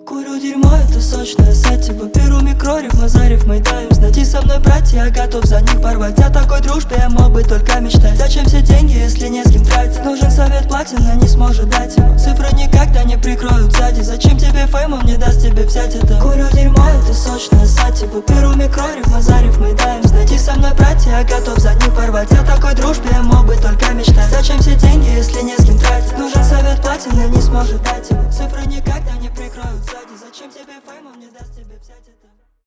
Курю дерьмо, это сочное сативо. Беру микрориф, Мазарев, Майдаев. Найти со мной братья, я готов за них порвать. О такой дружбе я мог бы только мечтать. Зачем все деньги, если не с кем тратить? Нужен совет платина, не сможет дать его. Цифры никогда не прикроют сзади. Зачем тебе фейм, он не даст тебе взять это. Курю дерьмо, это сочное сативо. Беру микрориф, Мазарев, Майдаев. Найти со мной братья, я готов за них порвать. О такой дружбе я мог бы только мечтать. Зачем все деньги, если не с кем тратить? Нужен совет платина, не сможет дать его. Цифры никогда не прикроют сзади. Зачем тебе фейм, он не даст тебе взять это.